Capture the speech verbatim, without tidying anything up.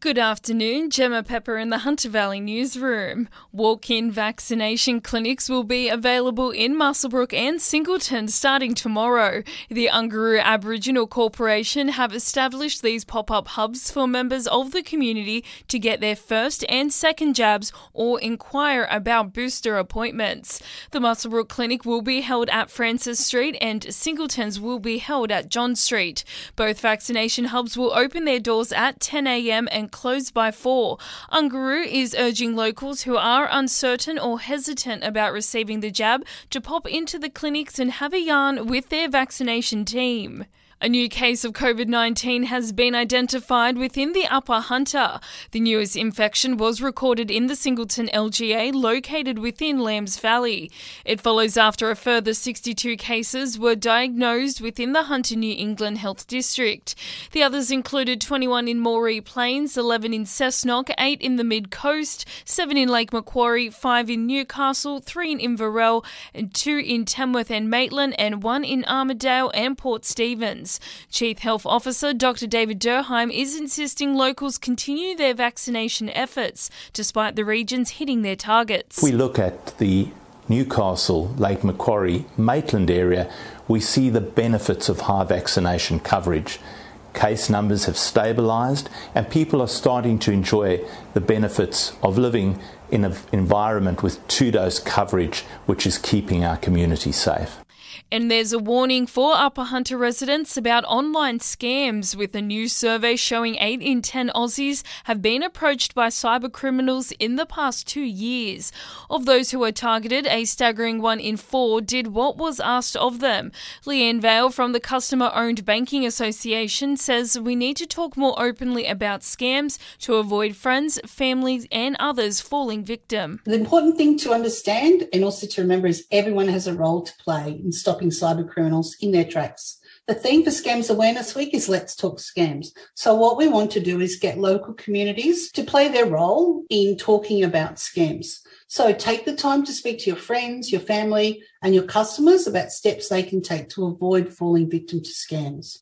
Good afternoon, Gemma Pepper in the Hunter Valley newsroom. Walk-in vaccination clinics will be available in Muswellbrook and Singleton starting tomorrow. The Ungaroo Aboriginal Corporation have established these pop-up hubs for members of the community to get their first and second jabs or inquire about booster appointments. The Muswellbrook clinic will be held at Francis Street and Singleton's will be held at John Street. Both vaccination hubs will open their doors at ten a.m. and close by four. Ungaroo is urging locals who are uncertain or hesitant about receiving the jab to pop into the clinics and have a yarn with their vaccination team. A new case of COVID nineteen has been identified within the Upper Hunter. The newest infection was recorded in the Singleton L G A located within Lambs Valley. It follows after a further sixty-two cases were diagnosed within the Hunter New England Health District. The others included twenty-one in Moree Plains, eleven in Cessnock, eight in the Mid-Coast, seven in Lake Macquarie, five in Newcastle, three in Inverell, and two in Tamworth and Maitland, and one in Armidale and Port Stephens. Chief Health Officer Doctor David Durheim is insisting locals continue their vaccination efforts despite the regions hitting their targets. If we look at the Newcastle, Lake Macquarie, Maitland area, we see the benefits of high vaccination coverage. Case numbers have stabilised and people are starting to enjoy the benefits of living in an environment with two-dose coverage, which is keeping our community safe. And there's a warning for Upper Hunter residents about online scams, with a new survey showing eight in ten Aussies have been approached by cyber criminals in the past two years. Of those who were targeted, a staggering one in four did what was asked of them. Leanne Vale from the Customer-Owned Banking Association says we need to talk more openly about scams to avoid friends, families and others falling victim. The important thing to understand and also to remember is everyone has a role to play in stopping cyber criminals in their tracks. The theme for Scams Awareness Week is Let's Talk Scams. So what we want to do is get local communities to play their role in talking about scams. So take the time to speak to your friends, your family and your customers about steps they can take to avoid falling victim to scams.